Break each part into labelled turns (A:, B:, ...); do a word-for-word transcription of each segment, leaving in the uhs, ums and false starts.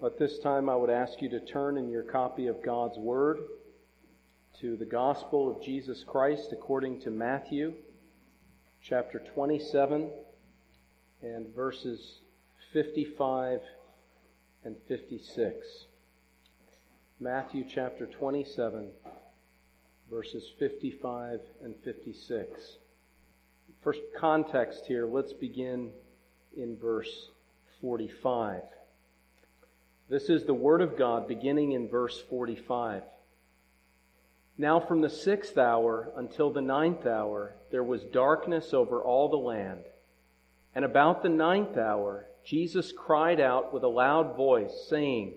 A: At this time, I would ask you to turn in your copy of God's Word to the Gospel of Jesus Christ according to Matthew, chapter twenty-seven, and verses fifty-five and fifty-six. Matthew chapter twenty-seven, verses fifty-five and fifty-six. First context here, let's begin in verse forty-five. This is the Word of God beginning in verse forty-five. Now from the sixth hour until the ninth hour there was darkness over all the land. And about the ninth hour Jesus cried out with a loud voice, saying,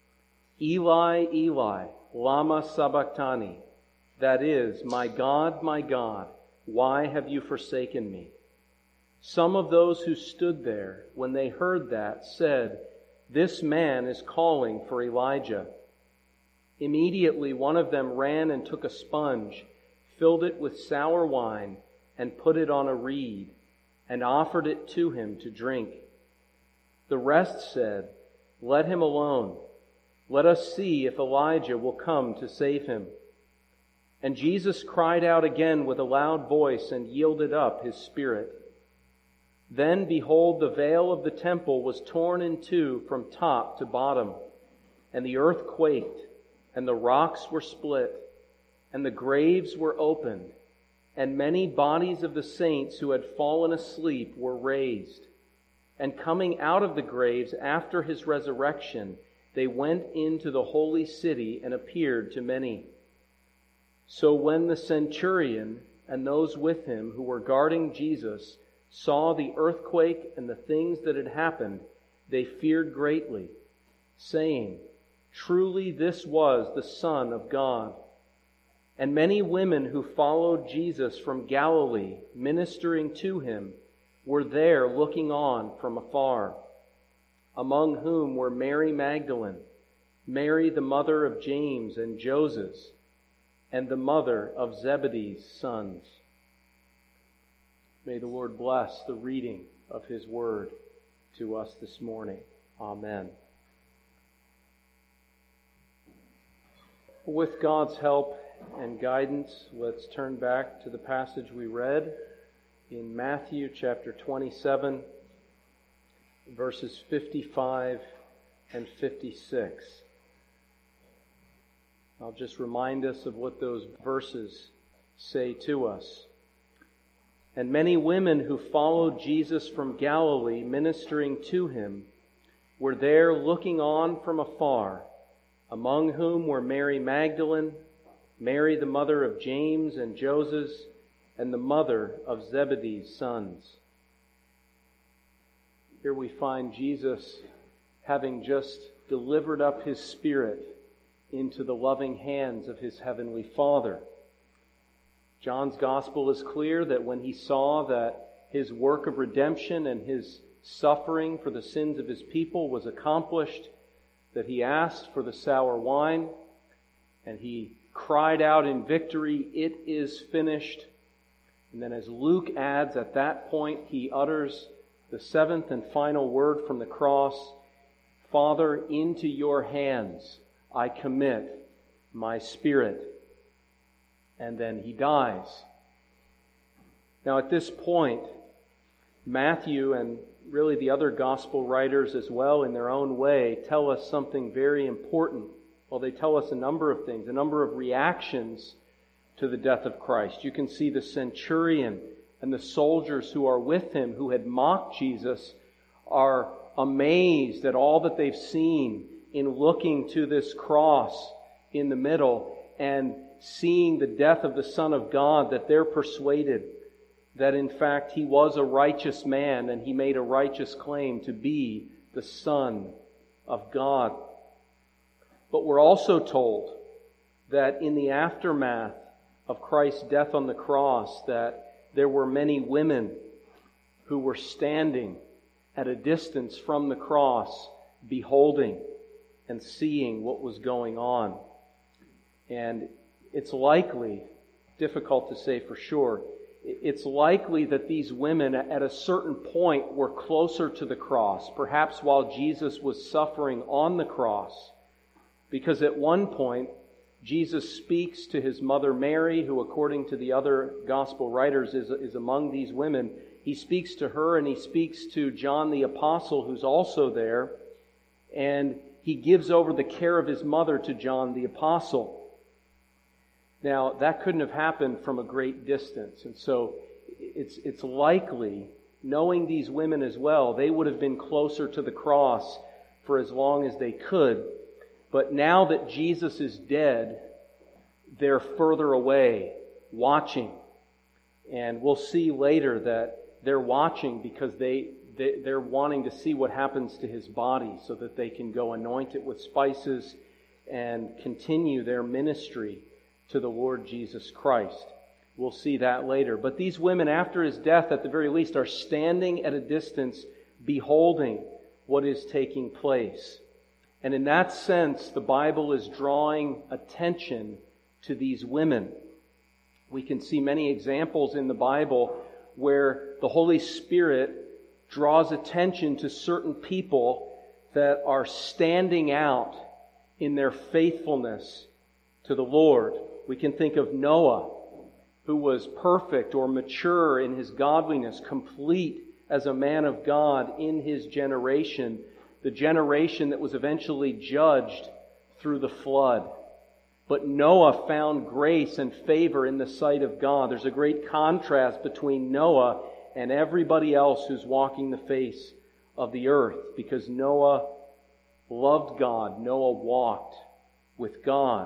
A: Eli, Eli, lama sabachthani? That is, My God, my God, why have you forsaken me? Some of those who stood there, when they heard that, said, This man is calling for Elijah. Immediately one of them ran and took a sponge, filled it with sour wine, and put it on a reed, and offered it to him to drink. The rest said, Let him alone. Let us see if Elijah will come to save him. And Jesus cried out again with a loud voice and yielded up his spirit. Then, behold, the veil of the temple was torn in two from top to bottom, and the earth quaked, and the rocks were split, and the graves were opened, and many bodies of the saints who had fallen asleep were raised. And coming out of the graves after his resurrection, they went into the holy city and appeared to many. So when the centurion and those with him who were guarding Jesus saw the earthquake and the things that had happened, they feared greatly, saying, Truly this was the Son of God. And many women who followed Jesus from Galilee, ministering to him, were there looking on from afar, among whom were Mary Magdalene, Mary the mother of James and Joseph, and the mother of Zebedee's sons. May the Lord bless the reading of His Word to us this morning. Amen. With God's help and guidance, let's turn back to the passage we read in Matthew chapter twenty-seven, verses fifty-five and fifty-six. I'll just remind us of what those verses say to us. And many women who followed Jesus from Galilee, ministering to him, were there looking on from afar, among whom were Mary Magdalene, Mary the mother of James and Joseph, and the mother of Zebedee's sons. Here we find Jesus having just delivered up His Spirit into the loving hands of His Heavenly Father. John's Gospel is clear that when he saw that His work of redemption and His suffering for the sins of His people was accomplished, that He asked for the sour wine, and He cried out in victory, It is finished. And then as Luke adds, at that point He utters the seventh and final word from the cross, Father, into your hands I commit my spirit. And then He dies. Now at this point, Matthew and really the other gospel writers as well in their own way tell us something very important. Well, they tell us a number of things, a number of reactions to the death of Christ. You can see the centurion and the soldiers who are with him, who had mocked Jesus, are amazed at all that they've seen in looking to this cross in the middle and seeing the death of the Son of God, that they're persuaded that in fact He was a righteous man and He made a righteous claim to be the Son of God. But we're also told that in the aftermath of Christ's death on the cross, that there were many women who were standing at a distance from the cross, beholding and seeing what was going on. And it's likely, difficult to say for sure, it's likely that these women at a certain point were closer to the cross, perhaps while Jesus was suffering on the cross. Because at one point, Jesus speaks to his mother Mary, who according to the other gospel writers is, is among these women. He speaks to her and he speaks to John the Apostle, who's also there. And he gives over the care of his mother to John the Apostle. Now, that couldn't have happened from a great distance. And so it's, it's likely, knowing these women as well, they would have been closer to the cross for as long as they could. But now that Jesus is dead, they're further away, watching. And we'll see later that they're watching because they, they, they're wanting to see what happens to his body so that they can go anoint it with spices and continue their ministry to the Lord Jesus Christ. We'll see that later. But these women, after his death, at the very least, are standing at a distance, beholding what is taking place. And in that sense, the Bible is drawing attention to these women. We can see many examples in the Bible where the Holy Spirit draws attention to certain people that are standing out in their faithfulness to the Lord. We can think of Noah, who was perfect or mature in his godliness, complete as a man of God in his generation, the generation that was eventually judged through the flood. But Noah found grace and favor in the sight of God. There's a great contrast between Noah and everybody else who's walking the face of the earth, because Noah loved God. Noah walked with God.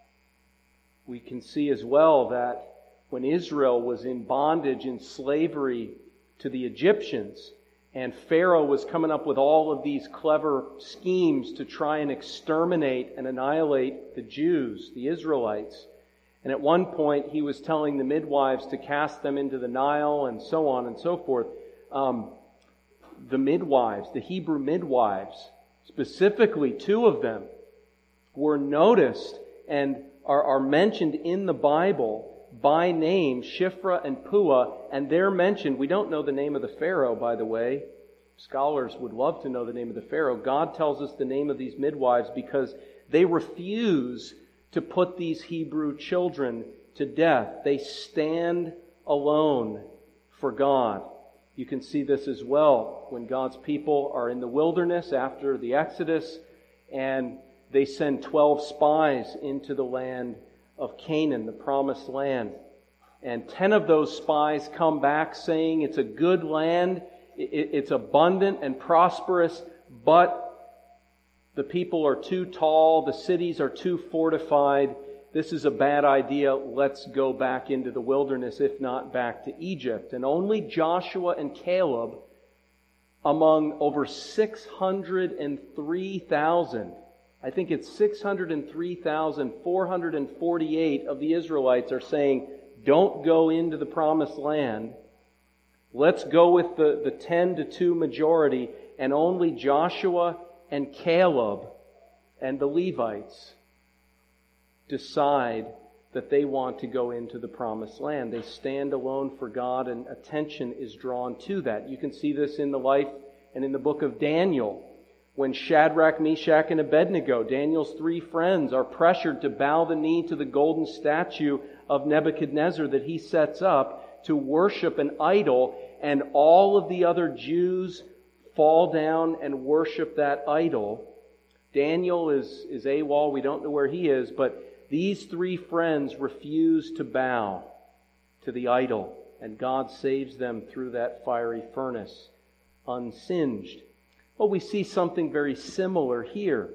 A: We can see as well that when Israel was in bondage, in slavery to the Egyptians, and Pharaoh was coming up with all of these clever schemes to try and exterminate and annihilate the Jews, the Israelites. And at one point, he was telling the midwives to cast them into the Nile and so on and so forth. Um, the midwives, the Hebrew midwives, specifically two of them, were noticed and are, are mentioned in the Bible by name, Shiphrah and Puah, and they're mentioned. We don't know the name of the Pharaoh, by the way. Scholars would love to know the name of the Pharaoh. God tells us the name of these midwives because they refuse to put these Hebrew children to death. They stand alone for God. You can see this as well when God's people are in the wilderness after the Exodus, and they send twelve spies into the land of Canaan, the promised land. And ten of those spies come back saying it's a good land, it's abundant and prosperous, but the people are too tall, the cities are too fortified. This is a bad idea. Let's go back into the wilderness, if not back to Egypt. And only Joshua and Caleb, among over six hundred three thousand, I think it's six hundred three thousand four hundred forty-eight of the Israelites are saying, don't go into the promised land. Let's go with the, the ten to two majority, and only Joshua and Caleb and the Levites decide that they want to go into the promised land. They stand alone for God, and attention is drawn to that. You can see this in the life and in the book of Daniel. When Shadrach, Meshach, and Abednego, Daniel's three friends, are pressured to bow the knee to the golden statue of Nebuchadnezzar that he sets up to worship an idol, and all of the other Jews fall down and worship that idol. Daniel is, is AWOL, we don't know where he is, but these three friends refuse to bow to the idol, and God saves them through that fiery furnace, unsinged. Well, we see something very similar here.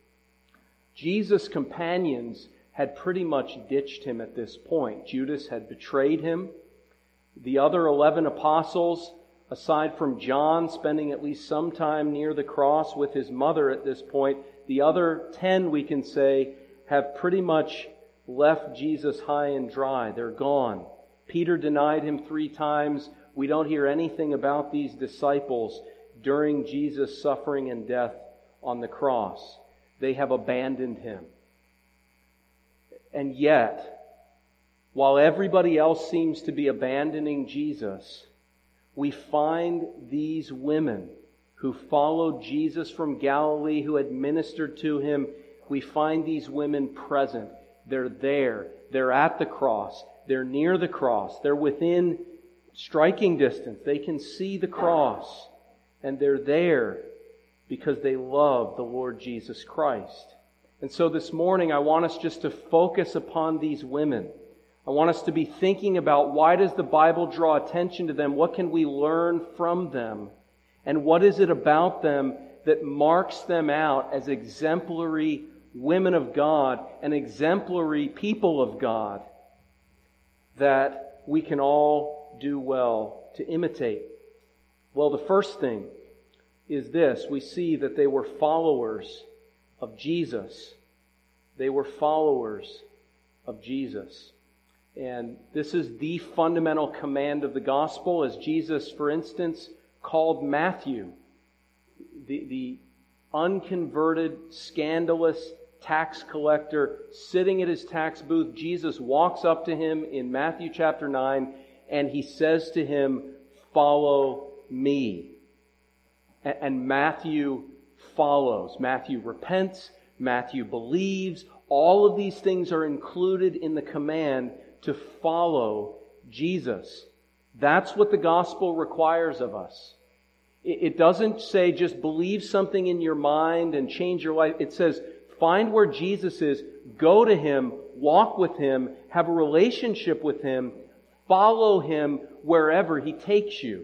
A: Jesus' companions had pretty much ditched him at this point. Judas had betrayed him. The other eleven apostles, aside from John spending at least some time near the cross with his mother at this point, the other ten, we can say, have pretty much left Jesus high and dry. They're gone. Peter denied him three times. We don't hear anything about these disciples during Jesus' suffering and death on the cross. They have abandoned him. And yet, while everybody else seems to be abandoning Jesus, we find these women who followed Jesus from Galilee, who had ministered to him. We find these women present. They're there. They're at the cross. They're near the cross. They're within striking distance. They can see the cross. And they're there because they love the Lord Jesus Christ. And so this morning I want us just to focus upon these women. I want us to be thinking about, why does the Bible draw attention to them? What can we learn from them? And what is it about them that marks them out as exemplary women of God and exemplary people of God that we can all do well to imitate? Well, the first thing is this. We see that they were followers of Jesus. They were followers of Jesus. And this is the fundamental command of the gospel, as Jesus, for instance, called Matthew, the, the unconverted, scandalous tax collector sitting at his tax booth. Jesus walks up to him in Matthew chapter nine, and he says to him, "Follow me." And Matthew follows. Matthew repents. Matthew believes. All of these things are included in the command to follow Jesus. That's what the gospel requires of us. It doesn't say just believe something in your mind and change your life. It says find where Jesus is, go to Him, walk with Him, have a relationship with Him, follow Him wherever He takes you.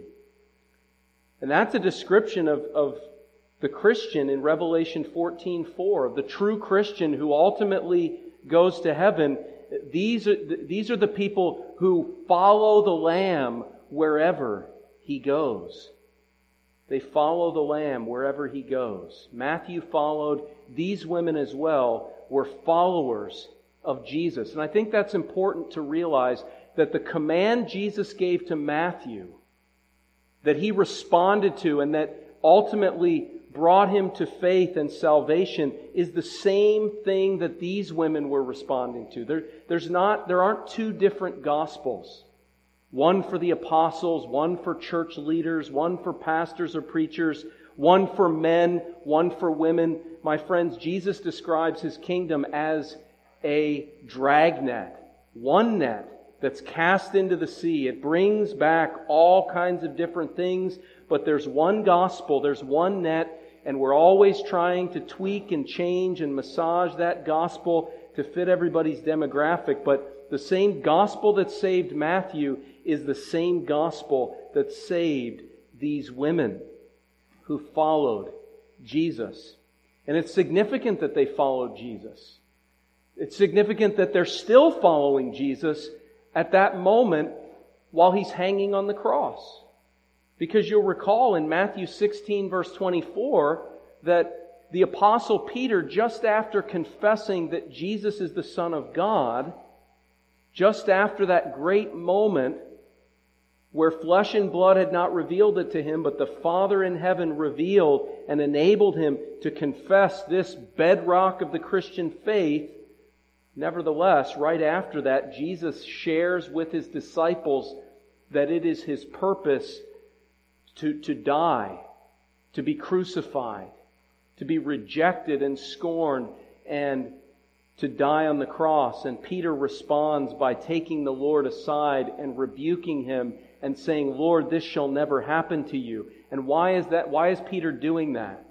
A: And that's a description of, of the Christian in Revelation fourteen four, of the true Christian who ultimately goes to heaven. These are, these are the people who follow the Lamb wherever He goes. They follow the Lamb wherever He goes. Matthew followed. These women as well were followers of Jesus. And I think that's important to realize, that the command Jesus gave to Matthew, that he responded to and that ultimately brought him to faith and salvation, is the same thing that these women were responding to. There, there's not, there aren't two different gospels. One for the apostles, one for church leaders, one for pastors or preachers, one for men, one for women. My friends, Jesus describes His kingdom as a dragnet, one net that's cast into the sea. It brings back all kinds of different things, but there's one gospel, there's one net, and we're always trying to tweak and change and massage that gospel to fit everybody's demographic. But the same gospel that saved Matthew is the same gospel that saved these women who followed Jesus. And it's significant that they followed Jesus. It's significant that they're still following Jesus at that moment while He's hanging on the cross. Because you'll recall in Matthew sixteen verse twenty-four that the Apostle Peter, just after confessing that Jesus is the Son of God, just after that great moment where flesh and blood had not revealed it to him, but the Father in heaven revealed and enabled him to confess this bedrock of the Christian faith, nevertheless, right after that, Jesus shares with His disciples that it is His purpose to, to die, to be crucified, to be rejected and scorned, and to die on the cross. And Peter responds by taking the Lord aside and rebuking him and saying, "Lord, this shall never happen to you." And why is that? Why is Peter doing that?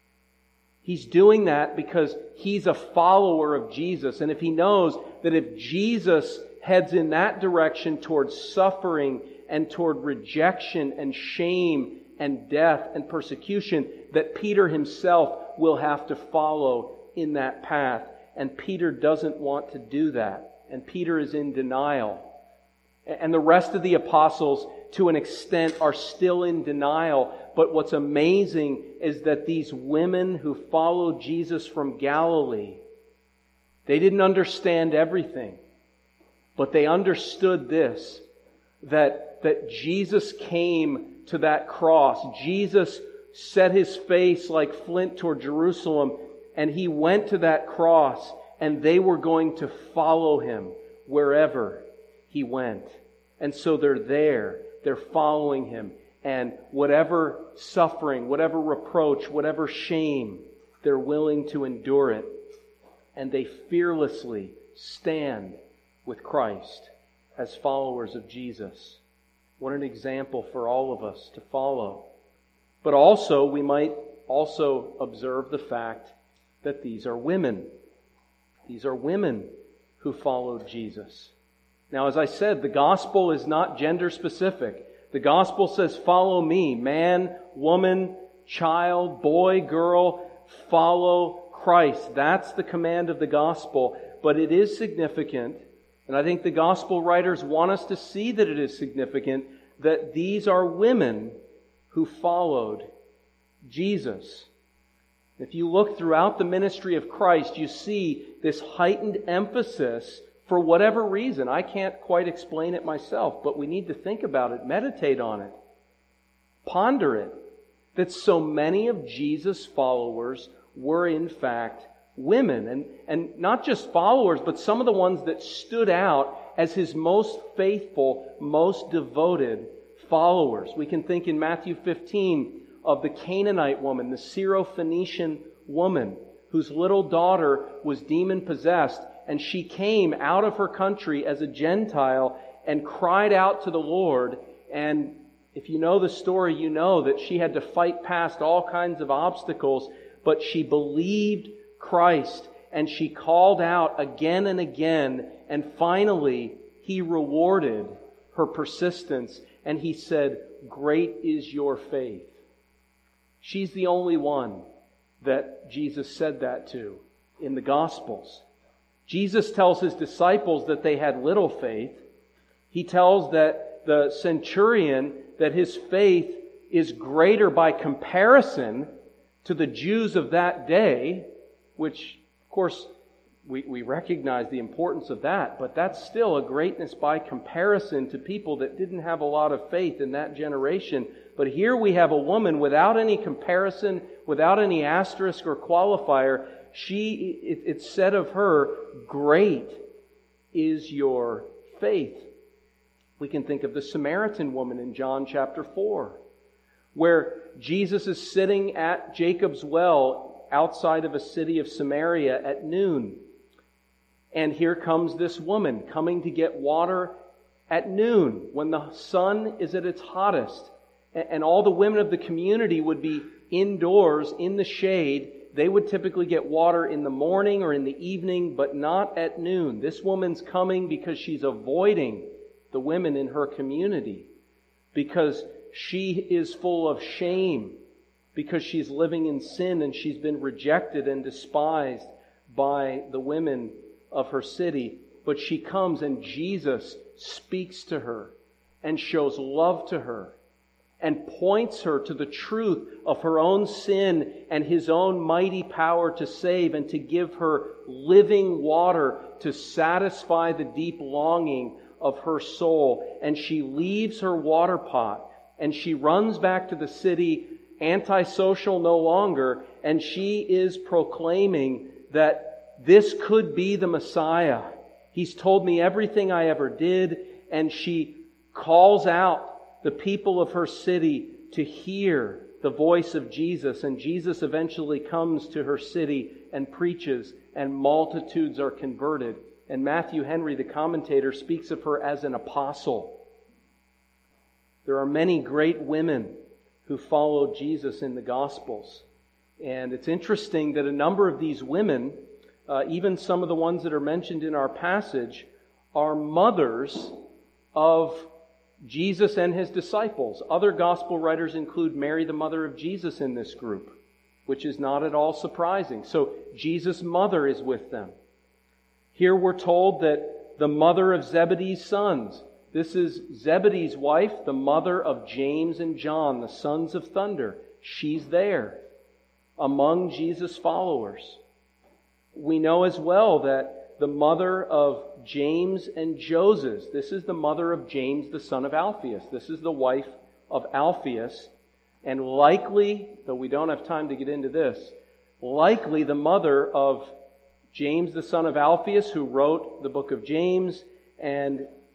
A: He's doing that because he's a follower of Jesus. And if he knows that if Jesus heads in that direction towards suffering and toward rejection and shame and death and persecution, that Peter himself will have to follow in that path. And Peter doesn't want to do that. And Peter is in denial. And the rest of the apostles, to an extent, are still in denial. But what's amazing is that these women who followed Jesus from Galilee, they didn't understand everything. But they understood this, that, that Jesus came to that cross. Jesus set His face like flint toward Jerusalem, and He went to that cross, and they were going to follow Him wherever He went. And so they're there. They're following Him. And whatever suffering, whatever reproach, whatever shame, they're willing to endure it. And they fearlessly stand with Christ as followers of Jesus. What an example for all of us to follow. But also, we might also observe the fact that these are women. These are women who followed Jesus. Now, as I said, the gospel is not gender specific. The gospel says, follow me, man, woman, child, boy, girl, follow Christ. That's the command of the gospel. But it is significant, and I think the gospel writers want us to see that it is significant, that these are women who followed Jesus. If you look throughout the ministry of Christ, you see this heightened emphasis for whatever reason. I can't quite explain it myself, but we need to think about it, meditate on it, ponder it, that so many of Jesus' followers were in fact women. And, and not just followers, but some of the ones that stood out as His most faithful, most devoted followers. We can think in Matthew fifteen of the Canaanite woman, the Syrophoenician woman, whose little daughter was demon-possessed, and she came out of her country as a Gentile and cried out to the Lord. And if you know the story, you know that she had to fight past all kinds of obstacles, but she believed Christ, and she called out again and again, and finally He rewarded her persistence, and He said, "Great is your faith." She's the only one that Jesus said that to in the Gospels. Jesus tells His disciples that they had little faith. He tells that the centurion that his faith is greater by comparison to the Jews of that day, which, of course, we, we recognize the importance of that, but that's still a greatness by comparison to people that didn't have a lot of faith in that generation. But here we have a woman without any comparison, without any asterisk or qualifier. She, it, it's said of her, "Great is your faith." We can think of the Samaritan woman in John chapter four, where Jesus is sitting at Jacob's well outside of a city of Samaria at noon. And here comes this woman coming to get water at noon when the sun is at its hottest. And all the women of the community would be indoors in the shade. They would typically get water in the morning or in the evening, but not at noon. This woman's coming because she's avoiding the women in her community, because she is full of shame, because she's living in sin and she's been rejected and despised by the women of her city. But she comes and Jesus speaks to her and shows love to her and points her to the truth of her own sin and His own mighty power to save, and to give her living water to satisfy the deep longing of her soul. And she leaves her water pot and she runs back to the city, antisocial no longer, and she is proclaiming that this could be the Messiah. He's told me everything I ever did. And she calls out the people of her city to hear the voice of Jesus. And Jesus eventually comes to her city and preaches, and multitudes are converted. And Matthew Henry, the commentator, speaks of her as an apostle. There are many great women who followed Jesus in the Gospels. And it's interesting that a number of these women, uh, even some of the ones that are mentioned in our passage, are mothers of Jesus and His disciples. Other Gospel writers include Mary, the mother of Jesus, in this group, which is not at all surprising. So Jesus' mother is with them. Here we're told that the mother of Zebedee's sons, this is Zebedee's wife, the mother of James and John, the sons of thunder. She's there among Jesus' followers. We know as well that the mother of James and Joses, this is the mother of James, the son of Alphaeus. This is the wife of Alphaeus. And likely, though we don't have time to get into this, likely the mother of James, the son of Alphaeus, who wrote the book of James, and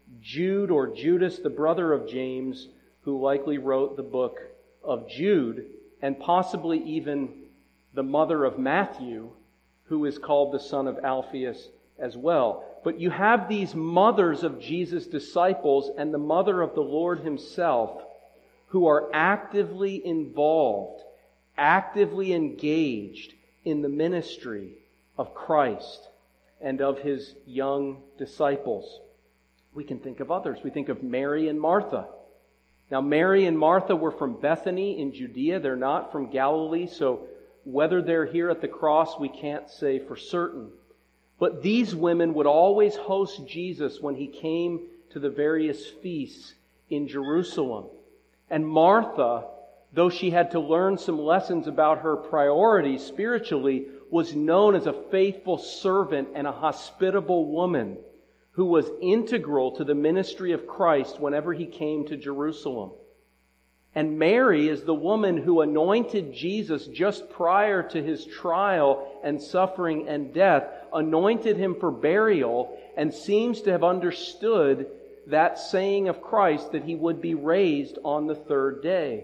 A: Jude or Judas, the brother of James, who likely wrote the book of Jude, and possibly even the mother of Matthew, who is called the son of Alphaeus as well. But you have these mothers of Jesus' disciples and the mother of the Lord Himself who are actively involved, actively engaged in the ministry of Christ and of His young disciples. We can think of others. We think of Mary and Martha. Now, Mary and Martha were from Bethany in Judea. They're not from Galilee, so whether they're here at the cross, we can't say for certain. But these women would always host Jesus when He came to the various feasts in Jerusalem. And Martha, though she had to learn some lessons about her priorities spiritually, was known as a faithful servant and a hospitable woman who was integral to the ministry of Christ whenever He came to Jerusalem. And Mary is the woman who anointed Jesus just prior to His trial and suffering and death, anointed Him for burial, and seems to have understood that saying of Christ that He would be raised on the third day.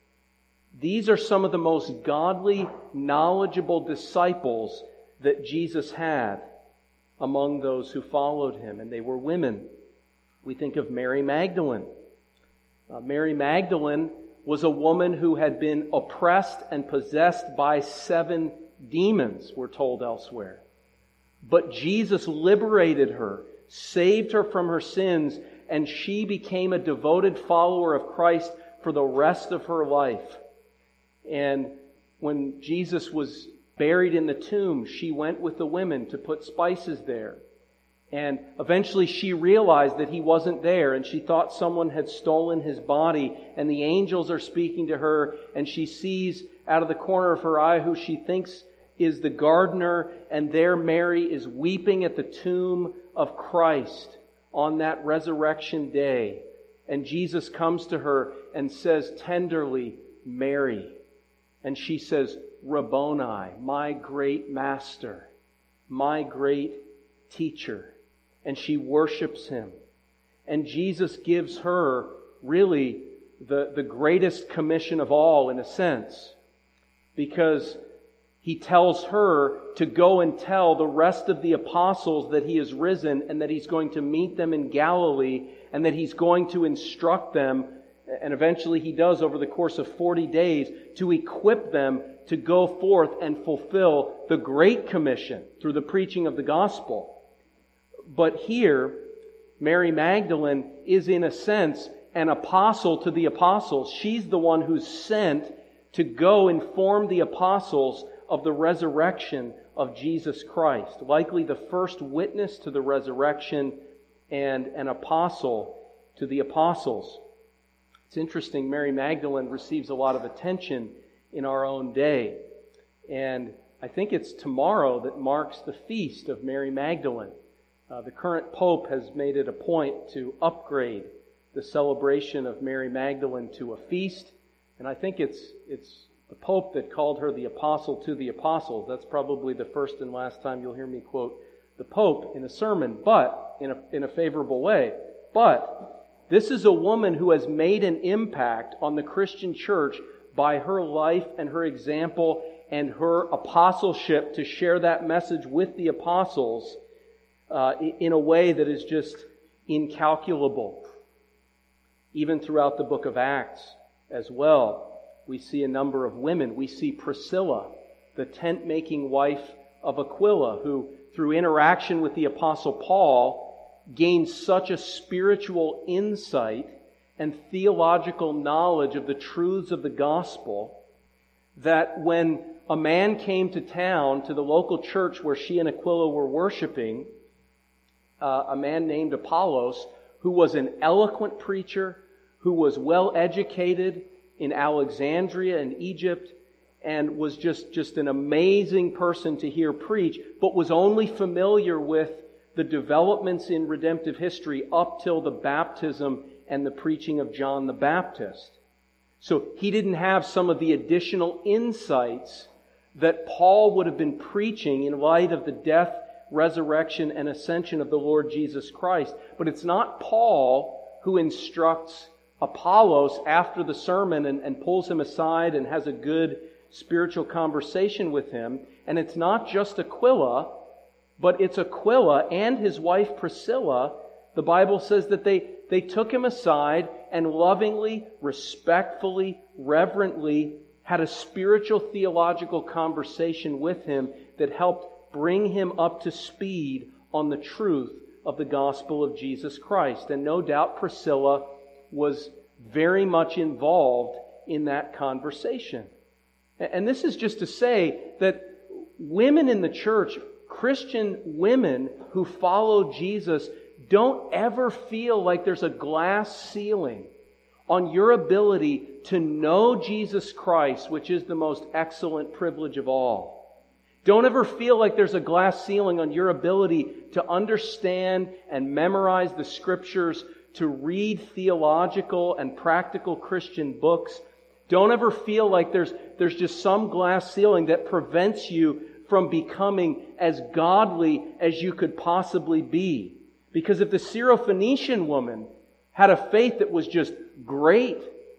A: These are some of the most godly, knowledgeable disciples that Jesus had among those who followed Him, and they were women. We think of Mary Magdalene. Uh, Mary Magdalene was a woman who had been oppressed and possessed by seven demons, we're told elsewhere. But Jesus liberated her, saved her from her sins, and she became a devoted follower of Christ for the rest of her life. And when Jesus was buried in the tomb, she went with the women to put spices there. And eventually she realized that He wasn't there, and she thought someone had stolen His body, and the angels are speaking to her, and she sees out of the corner of her eye who she thinks is the gardener, and there Mary is weeping at the tomb of Christ on that resurrection day. And Jesus comes to her and says tenderly, "Mary." And she says, "Rabboni," my great master, my great teacher. And she worships Him. And Jesus gives her really the, the greatest commission of all, in a sense, because He tells her to go and tell the rest of the apostles that He is risen and that He's going to meet them in Galilee and that He's going to instruct them, and eventually He does over the course of forty days, to equip them to go forth and fulfill the Great Commission through the preaching of the gospel. But here, Mary Magdalene is in a sense an apostle to the apostles. She's the one who's sent to go inform the apostles of the resurrection of Jesus Christ. Likely the first witness to the resurrection and an apostle to the apostles. It's interesting, Mary Magdalene receives a lot of attention in our own day. And I think it's tomorrow that marks the feast of Mary Magdalene. Uh, the current Pope has made it a point to upgrade the celebration of Mary Magdalene to a feast. And I think it's it's the Pope that called her the apostle to the apostles. That's probably the first and last time you'll hear me quote the Pope in a sermon, but in a, in a favorable way. But this is a woman who has made an impact on the Christian church by her life and her example and her apostleship to share that message with the apostles uh, in a way that is just incalculable. Even throughout the book of Acts as well, we see a number of women. We see Priscilla, the tent-making wife of Aquila, who through interaction with the Apostle Paul gained such a spiritual insight and theological knowledge of the truths of the gospel that when a man came to town, to the local church where she and Aquila were worshiping, uh, a man named Apollos, who was an eloquent preacher, who was well educated in Alexandria and Egypt, and was just, just an amazing person to hear preach, but was only familiar with the developments in redemptive history up till the baptism and the preaching of John the Baptist. So he didn't have some of the additional insights that Paul would have been preaching in light of the death, resurrection and ascension of the Lord Jesus Christ. But it's not Paul who instructs Apollos after the sermon and, and pulls him aside and has a good spiritual conversation with him. And it's not just Aquila, but it's Aquila and his wife Priscilla. The Bible says that they, they took him aside and lovingly, respectfully, reverently had a spiritual theological conversation with him that helped bring him up to speed on the truth of the gospel of Jesus Christ. And no doubt Priscilla was very much involved in that conversation. And this is just to say that women in the church, Christian women who follow Jesus, don't ever feel like there's a glass ceiling on your ability to know Jesus Christ, which is the most excellent privilege of all. Don't ever feel like there's a glass ceiling on your ability to understand and memorize the Scriptures, to read theological and practical Christian books. Don't ever feel like there's, there's just some glass ceiling that prevents you from becoming as godly as you could possibly be. Because if the Syrophoenician woman had a faith that was just great,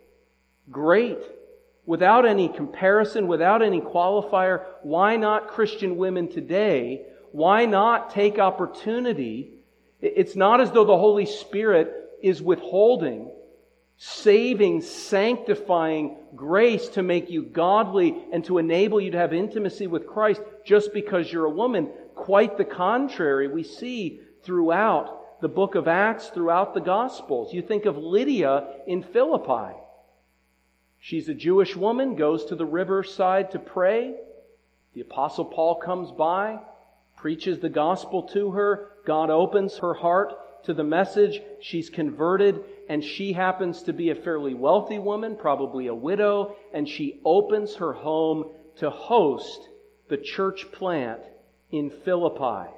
A: great, without any comparison, without any qualifier, why not Christian women today? Why not take opportunity? It's not as though the Holy Spirit is withholding saving, sanctifying grace to make you godly and to enable you to have intimacy with Christ just because you're a woman. Quite the contrary, we see throughout the book of Acts, throughout the Gospels. You think of Lydia in Philippi. She's a Jewish woman, goes to the riverside to pray. The Apostle Paul comes by, preaches the gospel to her. God opens her heart to the message. She's converted, and she happens to be a fairly wealthy woman, probably a widow, and she opens her home to host the church plant in Philippi.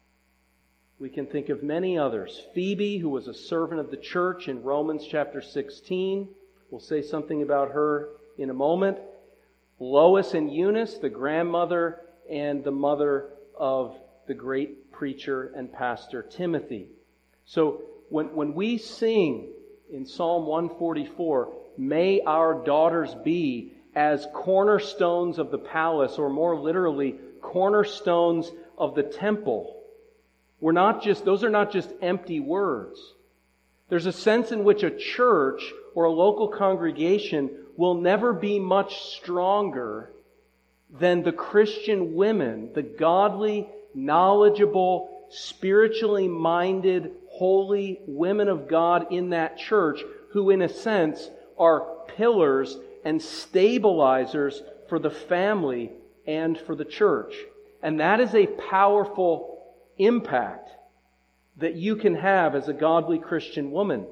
A: We can think of many others. Phoebe, who was a servant of the church in Romans chapter sixteen. We'll say something about her in a moment. Lois and Eunice, the grandmother and the mother of the great preacher and pastor Timothy. So when, when we sing in Psalm one forty-four, may our daughters be as cornerstones of the palace, or more literally, cornerstones of the temple. We're not just, those are not just empty words. There's a sense in which a church or a local congregation will never be much stronger than the Christian women, the godly, knowledgeable, spiritually minded, holy women of God in that church, who in a sense are pillars and stabilizers for the family and for the church. And that is a powerful impact that you can have as a godly Christian woman.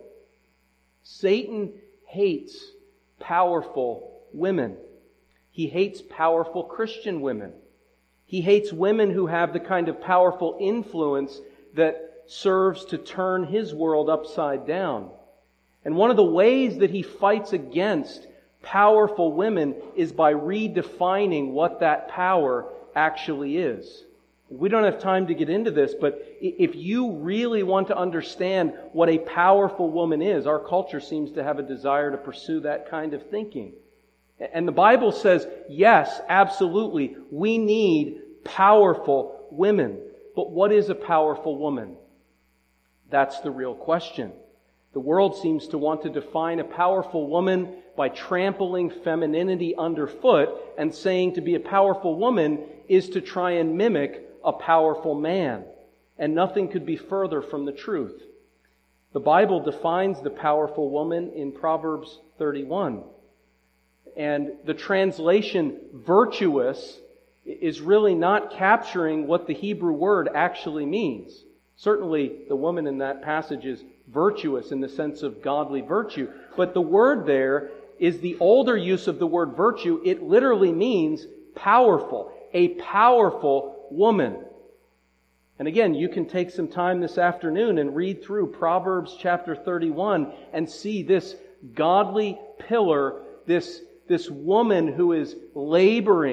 A: Satan hates powerful women. He hates powerful Christian women. He hates women who have the kind of powerful influence that serves to turn his world upside down. And one of the ways that he fights against powerful women is by redefining what that power actually is. We don't have time to get into this, but if you really want to understand what a powerful woman is, our culture seems to have a desire to pursue that kind of thinking. And the Bible says, yes, absolutely, we need powerful women. But what is a powerful woman? That's the real question. The world seems to want to define a powerful woman by trampling femininity underfoot and saying to be a powerful woman is to try and mimic a powerful man. And nothing could be further from the truth. The Bible defines the powerful woman in Proverbs thirty-one. And the translation virtuous is really not capturing what the Hebrew word actually means. Certainly, the woman in that passage is virtuous in the sense of godly virtue. But the word there is the older use of the word virtue. It literally means powerful. A powerful woman. And again, you can take some time this afternoon and read through Proverbs chapter thirty-one and see this godly pillar, this, this woman who is laboring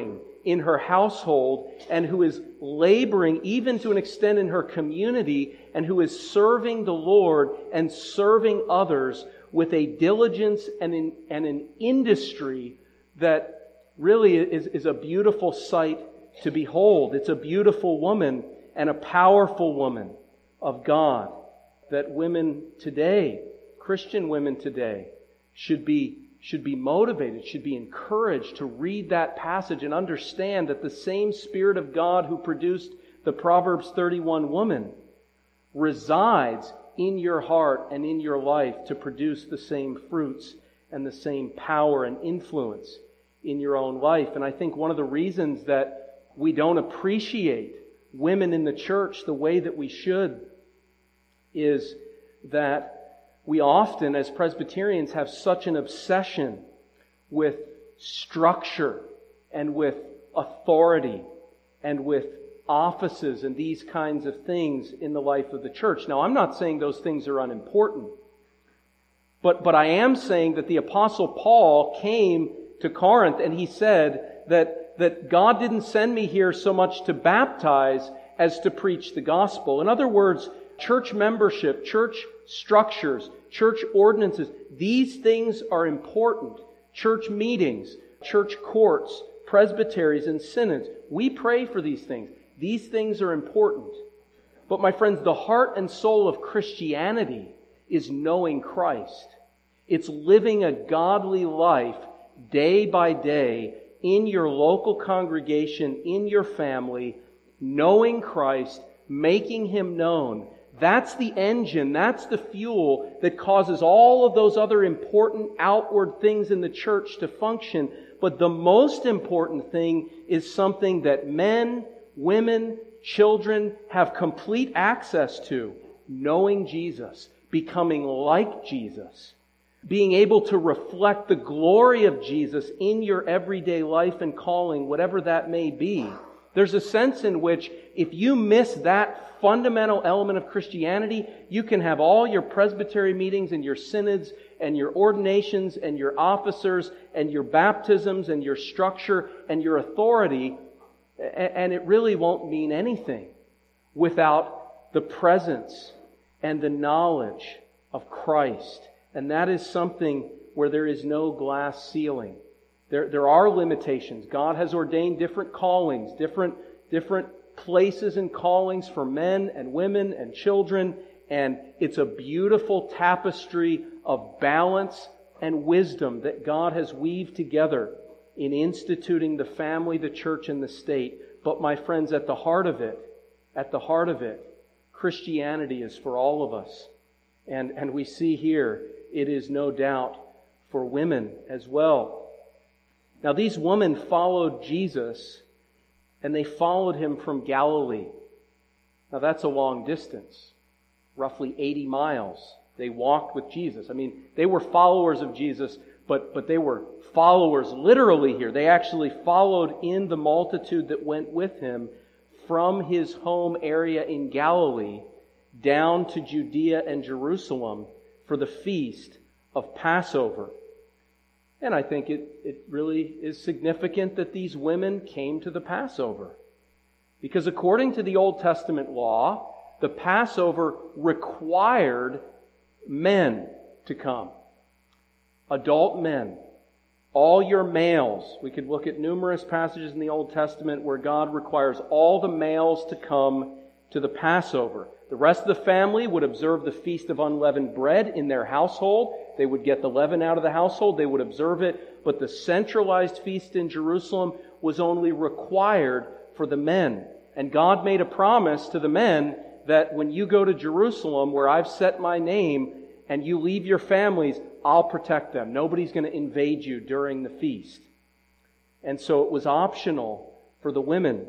A: in her household and who is laboring even to an extent in her community and who is serving the Lord and serving others with a diligence and, in, and an industry that really is, is a beautiful sight to behold. It's a beautiful woman and a powerful woman of God that women today, Christian women today, should be should be motivated, should be encouraged to read that passage and understand that the same Spirit of God who produced the Proverbs thirty-one woman resides in your heart and in your life to produce the same fruits and the same power and influence in your own life. And I think one of the reasons that we don't appreciate women in the church the way that we should is that we often, as Presbyterians, have such an obsession with structure and with authority and with offices and these kinds of things in the life of the church. Now, I'm not saying those things are unimportant, but, but I am saying that the Apostle Paul came to Corinth and he said that, that God didn't send me here so much to baptize as to preach the gospel. In other words, church membership, church structures, church ordinances, these things are important. Church meetings, church courts, presbyteries, and synods. We pray for these things. These things are important. But my friends, the heart and soul of Christianity is knowing Christ. It's living a godly life day by day in your local congregation, in your family, knowing Christ, making Him known. That's the engine, that's the fuel that causes all of those other important outward things in the church to function. But the most important thing is something that men, women, children have complete access to. Knowing Jesus, becoming like Jesus, being able to reflect the glory of Jesus in your everyday life and calling, whatever that may be. There's a sense in which if you miss that fundamental element of Christianity, you can have all your presbytery meetings and your synods and your ordinations and your officers and your baptisms and your structure and your authority, and it really won't mean anything without the presence and the knowledge of Christ. And that is something where there is no glass ceiling. There, there are limitations. God has ordained different callings, different, different places and callings for men and women and children, and it's a beautiful tapestry of balance and wisdom that God has weaved together in instituting the family, the church, and the state. But my friends, at the heart of it, at the heart of it, Christianity is for all of us. And, and we see here, it is no doubt for women as well. Now, these women followed Jesus, and they followed Him from Galilee. Now, that's a long distance, roughly eighty miles. They walked with Jesus. I mean, they were followers of Jesus, but, but they were followers literally here. They actually followed in the multitude that went with Him from His home area in Galilee down to Judea and Jerusalem for the feast of Passover. And I think it, it really is significant that these women came to the Passover. Because according to the Old Testament law, the Passover required men to come. Adult men. All your males. We could look at numerous passages in the Old Testament where God requires all the males to come to the Passover. The rest of the family would observe the Feast of Unleavened Bread in their household. They would get the leaven out of the household. They would observe it. But the centralized feast in Jerusalem was only required for the men. And God made a promise to the men that when you go to Jerusalem, where I've set my name, and you leave your families, I'll protect them. Nobody's going to invade you during the feast. And so it was optional for the women.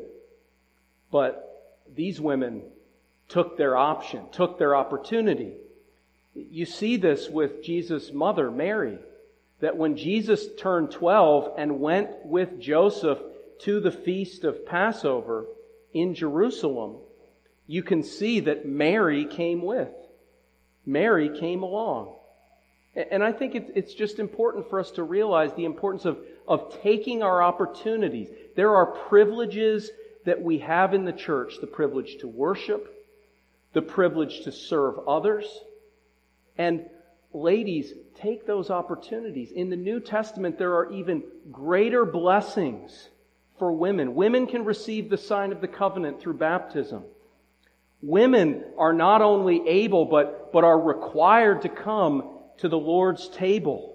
A: But these women took their option, took their opportunity. You see this with Jesus' mother, Mary, that when Jesus turned twelve and went with Joseph to the feast of Passover in Jerusalem, you can see that Mary came with. Mary came along. And I think it's just important for us to realize the importance of, of taking our opportunities. There are privileges that we have in the church, the privilege to worship, the privilege to serve others. And ladies, take those opportunities. In the New Testament, there are even greater blessings for women. Women can receive the sign of the covenant through baptism. Women are not only able, but, but are required to come to the Lord's table.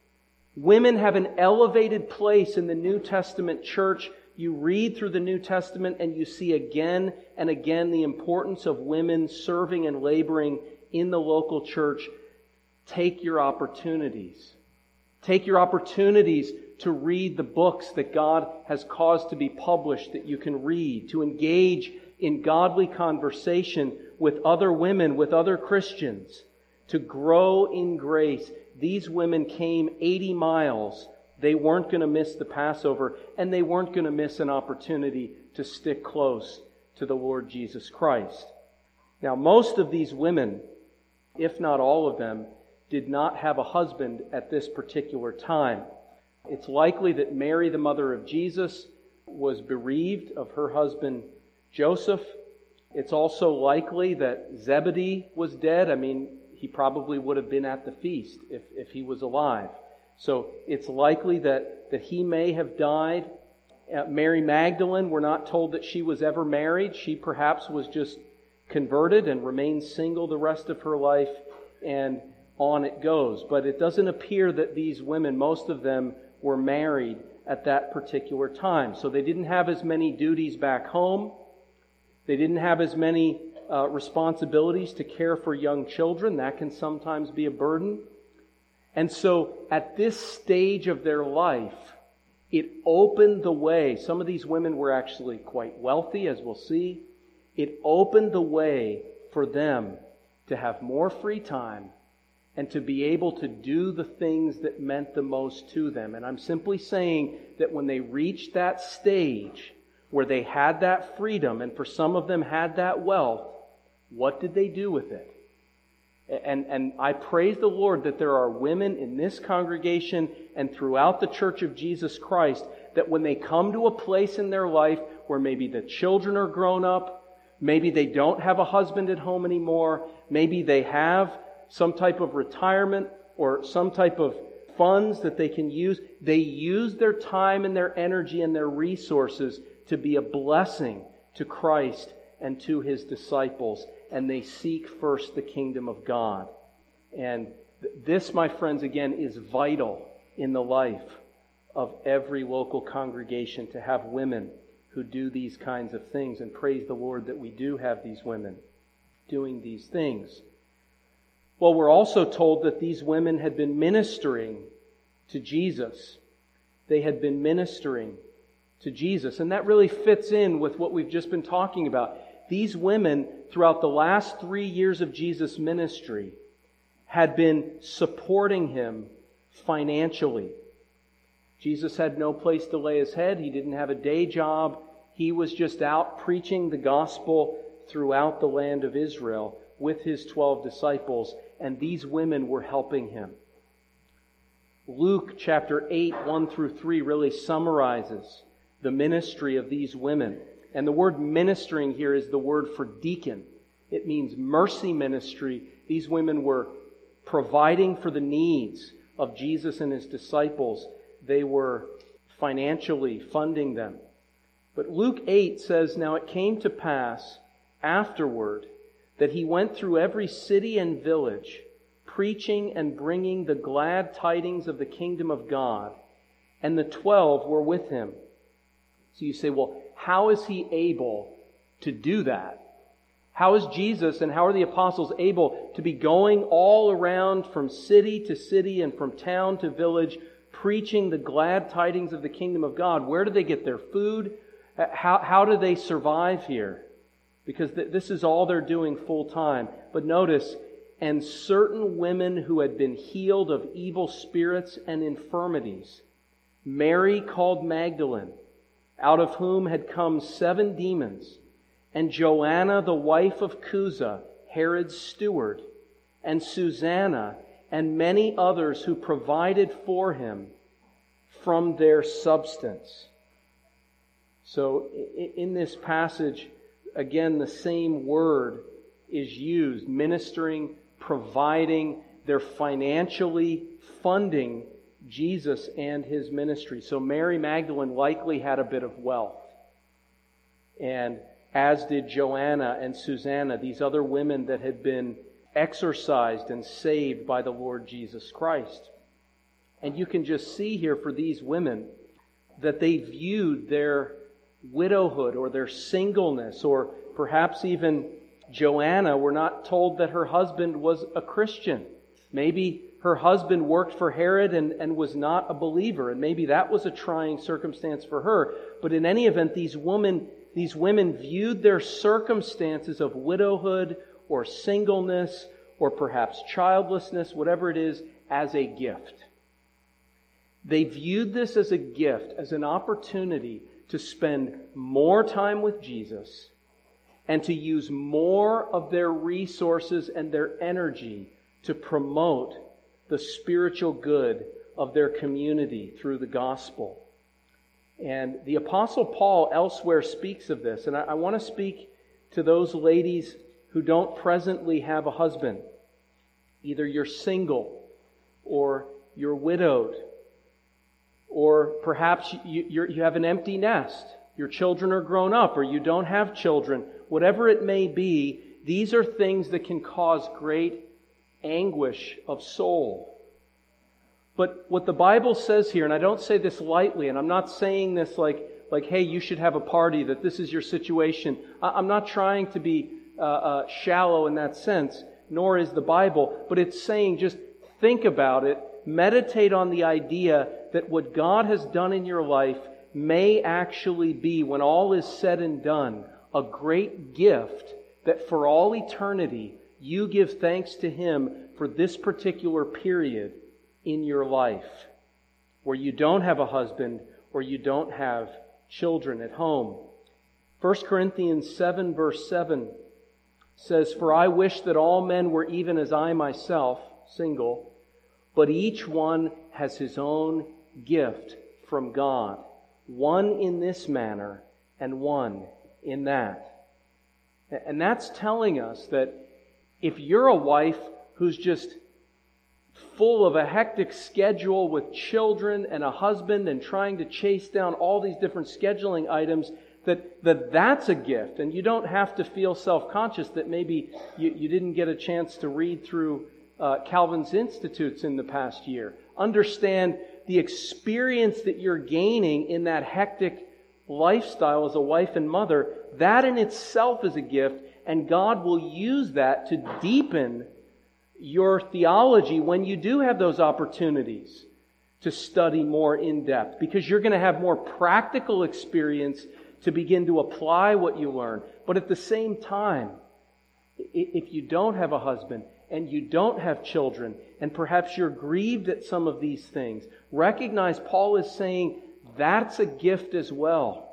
A: Women have an elevated place in the New Testament church. You read through the New Testament and you see again and again the importance of women serving and laboring in the local church. Take your opportunities. Take your opportunities to read the books that God has caused to be published that you can read, to engage in godly conversation with other women, with other Christians, to grow in grace. These women came eighty miles. They weren't going to miss the Passover, and they weren't going to miss an opportunity to stick close to the Lord Jesus Christ. Now, most of these women, if not all of them, did not have a husband at this particular time. It's likely that Mary, the mother of Jesus, was bereaved of her husband Joseph. It's also likely that Zebedee was dead. I mean, he probably would have been at the feast if, if he was alive. So it's likely that, that he may have died. Uh, Mary Magdalene, we're not told that she was ever married. She perhaps was just converted and remained single the rest of her life, and on it goes. But it doesn't appear that these women, most of them, were married at that particular time. So they didn't have as many duties back home. They didn't have as many uh, responsibilities to care for young children. That can sometimes be a burden. And so at this stage of their life, it opened the way. Some of these women were actually quite wealthy, as we'll see. It opened the way for them to have more free time and to be able to do the things that meant the most to them. And I'm simply saying that when they reached that stage where they had that freedom, and for some of them had that wealth, what did they do with it? And, and I praise the Lord that there are women in this congregation and throughout the Church of Jesus Christ that when they come to a place in their life where maybe the children are grown up, maybe they don't have a husband at home anymore, maybe they have some type of retirement or some type of funds that they can use, they use their time and their energy and their resources to be a blessing to Christ and to His disciples, and they seek first the kingdom of God. And th- this, my friends, again, is vital in the life of every local congregation to have women who do these kinds of things. And praise the Lord that we do have these women doing these things. Well, we're also told that these women had been ministering to Jesus. They had been ministering to Jesus. And that really fits in with what we've just been talking about. These women, throughout the last three years of Jesus' ministry, had been supporting Him financially. Jesus had no place to lay His head. He didn't have a day job. He was just out preaching the gospel throughout the land of Israel with His twelve disciples, and these women were helping Him. Luke chapter eight, one through three really summarizes the ministry of these women. And the word ministering here is the word for deacon. It means mercy ministry. These women were providing for the needs of Jesus and His disciples. They were financially funding them. But Luke eight says, "Now it came to pass afterward that He went through every city and village, preaching and bringing the glad tidings of the kingdom of God. And the twelve were with Him." So you say, well, how is He able to do that? How is Jesus and how are the apostles able to be going all around from city to city and from town to village, preaching the glad tidings of the kingdom of God? Where do they get their food? How, how do they survive here? Because th- this is all they're doing full time. But notice, and certain women who had been healed of evil spirits and infirmities, Mary called Magdalene, out of whom had come seven demons, and Joanna, the wife of Chuza, Herod's steward, and Susanna, and many others who provided for him from their substance. So in this passage, again, the same word is used, ministering, providing. They're financially funding Jesus and his ministry. So Mary Magdalene likely had a bit of wealth. And as did Joanna and Susanna, these other women that had been exorcised and saved by the Lord Jesus Christ. And you can just see here for these women that they viewed their widowhood or their singleness, or perhaps even Joanna, we're not told that her husband was a Christian. Maybe her husband worked for Herod and, and was not a believer, and maybe that was a trying circumstance for her. But in any event, these women, these women viewed their circumstances of widowhood or singleness or perhaps childlessness, whatever it is, as a gift. They viewed this as a gift, as an opportunity to spend more time with Jesus and to use more of their resources and their energy to promote the spiritual good of their community through the gospel. And the Apostle Paul elsewhere speaks of this, and I, I want to speak to those ladies who don't presently have a husband. Either you're single, or you're widowed, or perhaps you, you're, you have an empty nest. Your children are grown up, or you don't have children. Whatever it may be, these are things that can cause great anguish of soul. But what the Bible says here, and I don't say this lightly, and I'm not saying this like, like hey, you should have a party, that this is your situation. I'm not trying to be uh, uh, shallow in that sense, nor is the Bible, but it's saying just think about it, meditate on the idea that what God has done in your life may actually be, when all is said and done, a great gift that for all eternity you give thanks to Him for this particular period in your life where you don't have a husband or you don't have children at home. First Corinthians seven verse seven says, "For I wish that all men were even as I myself, single, but each one has his own gift from God, one in this manner and one in that." And that's telling us that if you're a wife who's just full of a hectic schedule with children and a husband and trying to chase down all these different scheduling items, that, that that's a gift. And you don't have to feel self-conscious that maybe you, you didn't get a chance to read through uh, Calvin's Institutes in the past year. Understand the experience that you're gaining in that hectic lifestyle as a wife and mother. That in itself is a gift, and God will use that to deepen your theology when you do have those opportunities to study more in depth, because you're going to have more practical experience to begin to apply what you learn. But at the same time, if you don't have a husband and you don't have children, and perhaps you're grieved at some of these things, recognize Paul is saying that's a gift as well.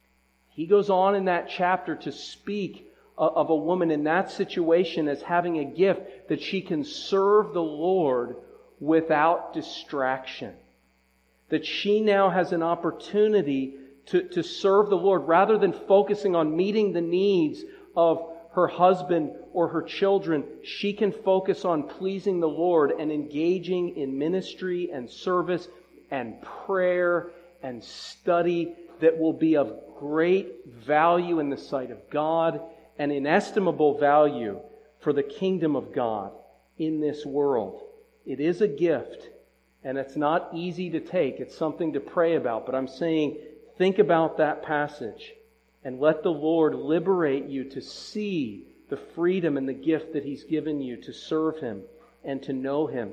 A: He goes on in that chapter to speak of a woman in that situation as having a gift that she can serve the Lord without distraction. That she now has an opportunity to, to serve the Lord rather than focusing on meeting the needs of her husband or her children. She can focus on pleasing the Lord and engaging in ministry and service and prayer and study that will be of great value in the sight of God and inestimable value for the kingdom of God in this world. It is a gift, and it's not easy to take. It's something to pray about. But I'm saying, think about that passage and let the Lord liberate you to see the freedom and the gift that He's given you to serve Him and to know Him.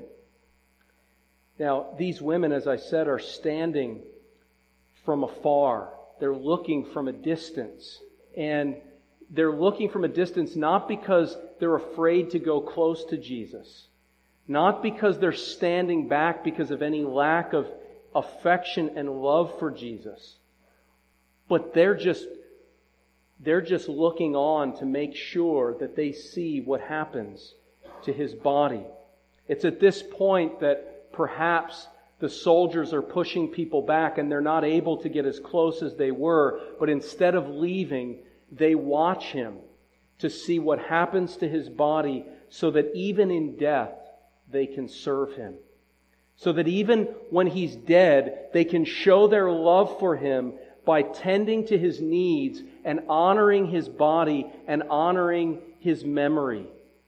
A: Now, these women, as I said, are standing from afar. They're looking from a distance. And they're looking from a distance not because they're afraid to go close to Jesus, not because they're standing back because of any lack of affection and love for Jesus, but they're just they're just looking on to make sure that they see what happens to His body. It's at this point that perhaps the soldiers are pushing people back and they're not able to get as close as they were, but instead of leaving, they watch him to see what happens to his body so that even in death, they can serve him. So that even when he's dead, they can show their love for him by tending to his needs and honoring his body and honoring his memory.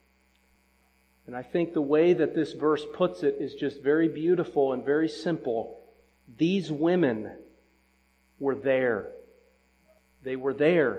A: And I think the way that this verse puts it is just very beautiful and very simple. These women were there. They were there.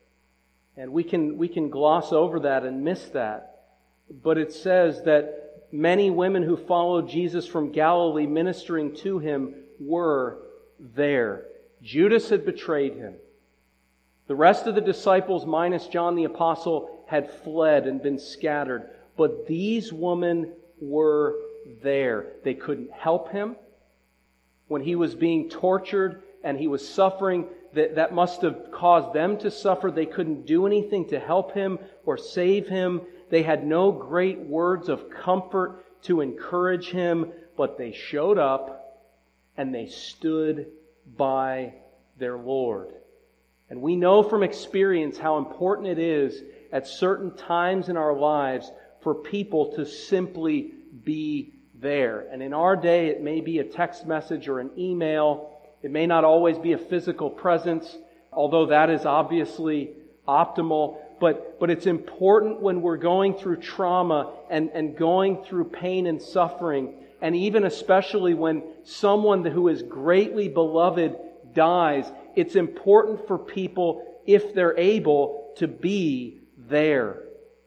A: And we can, we can gloss over that and miss that. But it says that many women who followed Jesus from Galilee ministering to him were there. Judas had betrayed him. The rest of the disciples, minus John the Apostle, had fled and been scattered. But these women were there. They couldn't help him. When he was being tortured and he was suffering, that, that must have caused them to suffer. They couldn't do anything to help him or save him. They had no great words of comfort to encourage him, but they showed up and they stood by their Lord. And we know from experience how important it is at certain times in our lives for people to simply be there. And in our day, it may be a text message or an email. It may not always be a physical presence, although that is obviously optimal. But, but it's important when we're going through trauma and, and going through pain and suffering, and even especially when someone who is greatly beloved dies, it's important for people, if they're able, to be there,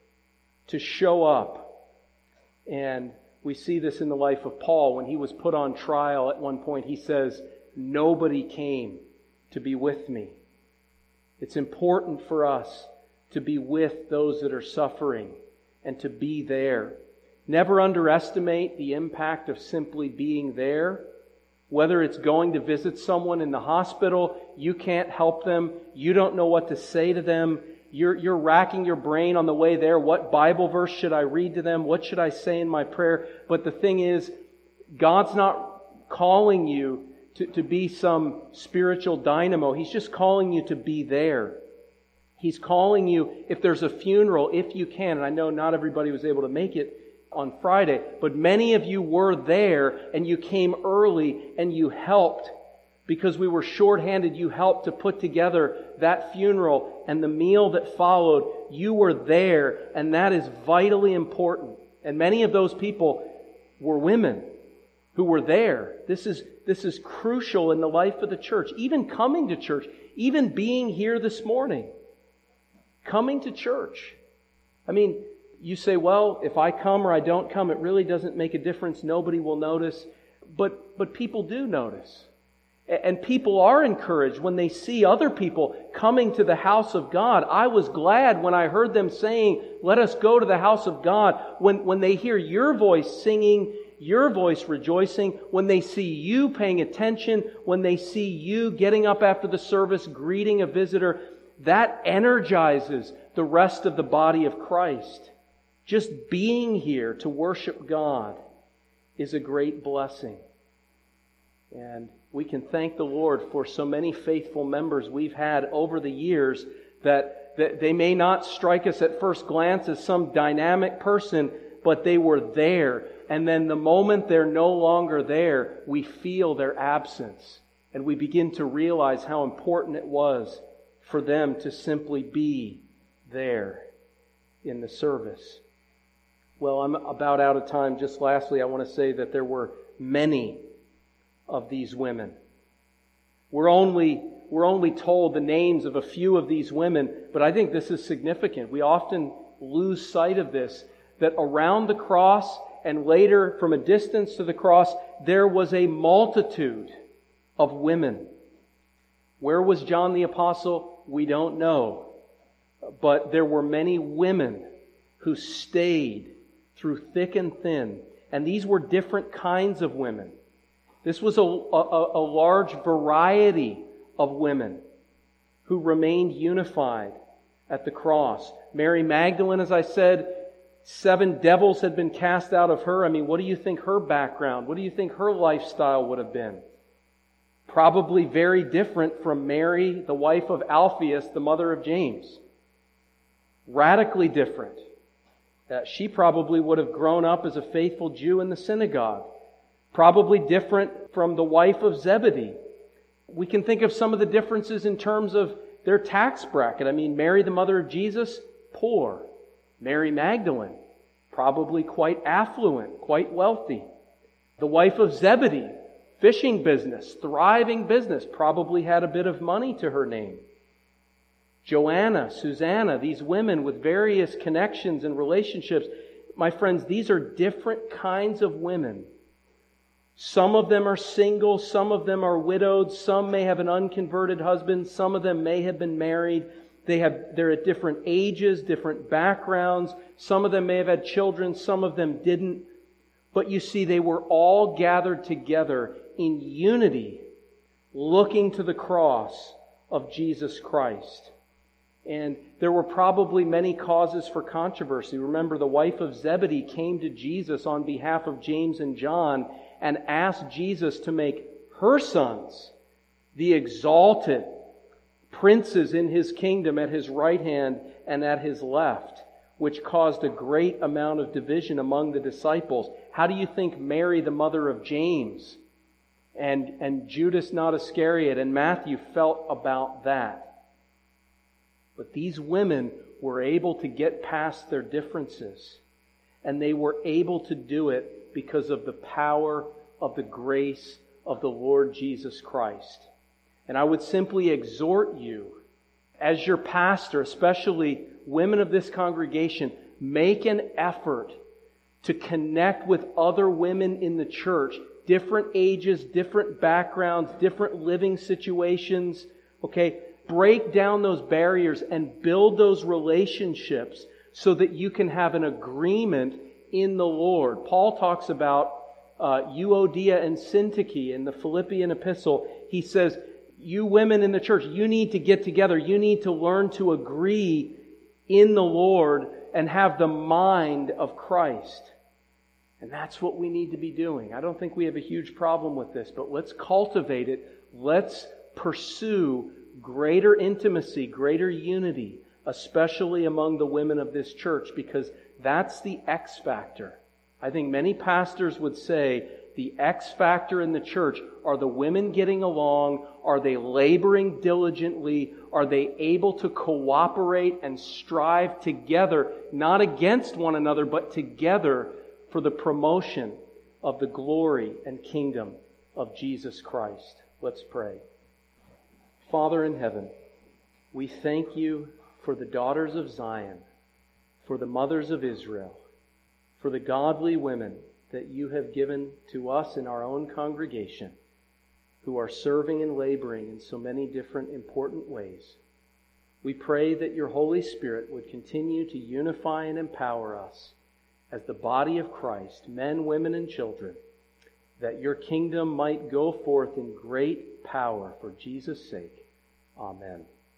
A: to show up. And we see this in the life of Paul. When he was put on trial at one point, he says, "Nobody came to be with me." It's important for us to be with those that are suffering and to be there. Never underestimate the impact of simply being there. Whether it's going to visit someone in the hospital, you can't help them, you don't know what to say to them, you're, you're racking your brain on the way there. What Bible verse should I read to them? What should I say in my prayer? But the thing is, God's not calling you to, to be some spiritual dynamo. He's just calling you to be there. He's calling you, if there's a funeral, if you can, and I know not everybody was able to make it on Friday, but many of you were there and you came early and you helped because we were shorthanded. You helped to put together that funeral and the meal that followed. You were there, and that is vitally important. And many of those people were women who were there. This is, this is crucial in the life of the church. Even coming to church, even being here this morning. Coming to church. I mean, you say, well, if I come or I don't come, it really doesn't make a difference. Nobody will notice. But, but people do notice. And people are encouraged when they see other people coming to the house of God. I was glad when I heard them saying, let us go to the house of God. When, when they hear your voice singing, your voice rejoicing, when they see you paying attention, when they see you getting up after the service, greeting a visitor, that energizes the rest of the body of Christ. Just being here to worship God is a great blessing. And we can thank the Lord for so many faithful members we've had over the years that, that they may not strike us at first glance as some dynamic person, but they were there. And then the moment they're no longer there, we feel their absence. And we begin to realize how important it was for them to simply be there in the service. Well, I'm about out of time. Just lastly, I want to say that there were many of these women. We're only, we're only told the names of a few of these women, but I think this is significant. We often lose sight of this, that around the cross and later from a distance to the cross, there was a multitude of women. Where was John the Apostle? We don't know. But there were many women who stayed through thick and thin. And these were different kinds of women. This was a, a, a large variety of women who remained unified at the cross. Mary Magdalene, as I said, Seven devils had been cast out of her. I mean, what do you think her background, what do you think her lifestyle would have been? Probably very different from Mary, the wife of Alphaeus, the mother of James. Radically different. Uh, she probably would have grown up as a faithful Jew in the synagogue. Probably different from the wife of Zebedee. We can think of some of the differences in terms of their tax bracket. I mean, Mary, the mother of Jesus, poor. Mary Magdalene, probably quite affluent, quite wealthy. The wife of Zebedee, fishing business, thriving business, probably had a bit of money to her name. Joanna, Susanna, these women with various connections and relationships. My friends, these are different kinds of women. Some of them are single, some of them are widowed, some may have an unconverted husband, some of them may have been married. They have, they're at different ages, different backgrounds. Some of them may have had children, some of them didn't. But you see, they were all gathered together in unity, looking to the cross of Jesus Christ. And there were probably many causes for controversy. Remember, the wife of Zebedee came to Jesus on behalf of James and John and asked Jesus to make her sons the exalted princes in His kingdom at His right hand and at His left, which caused a great amount of division among the disciples. How do you think Mary, the mother of James, and, and Judas not Iscariot and Matthew felt about that? But these women were able to get past their differences, and they were able to do it because of the power of the grace of the Lord Jesus Christ. And I would simply exhort you, as your pastor, especially women of this congregation, make an effort to connect with other women in the church, different ages, different backgrounds, different living situations. Okay, break down those barriers and build those relationships so that you can have an agreement in the Lord. Paul talks about uh, Euodia and Syntyche in the Philippian epistle. He says, you women in the church, you need to get together. You need to learn to agree in the Lord and have the mind of Christ. And that's what we need to be doing. I don't think we have a huge problem with this, but let's cultivate it. Let's pursue greater intimacy, greater unity, especially among the women of this church, because that's the X factor. I think many pastors would say the X factor in the church are the women getting along, are they laboring diligently, are they able to cooperate and strive together, not against one another, but together for the promotion of the glory and kingdom of Jesus Christ. Let's pray. Father in heaven, we thank You for the daughters of Zion, for the mothers of Israel, for the godly women that You have given to us in our own congregation, who are serving and laboring in so many different important ways. We pray that Your Holy Spirit would continue to unify and empower us as the body of Christ, men, women, and children, that Your kingdom might go forth in great power for Jesus' sake. Amen.